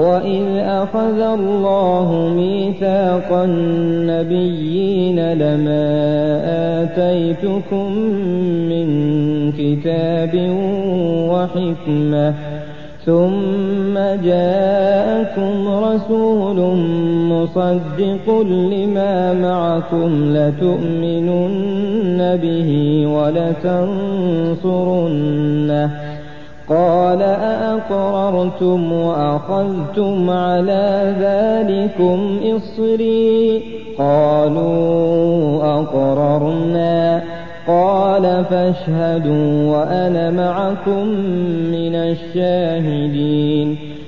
وَإِذْ أَخَذَ اللَّهُ مِيثَاقَ النَّبِيِّينَ لَمَا آتَيْتُكُم مِّن كِتَابٍ وَحِكْمَةٍ ثُمَّ جَاءَكُمْ رَسُولٌ مُّصَدِّقٌ لِّمَا مَعَكُمْ لَتُؤْمِنُنَّ بِهِ وَلَتَنصُرُنَّهُ قَالَ أَأَقْرَرْتُمْ وَأَخَذْتُمْ عَلَىٰ ذَٰلِكُمْ إِصْرِي قَالُوا أَقْرَرْنَا قَالَ فَاشْهَدُوا وَأَنَا مَعَكُم مِّنَ الشَّاهِدِينَ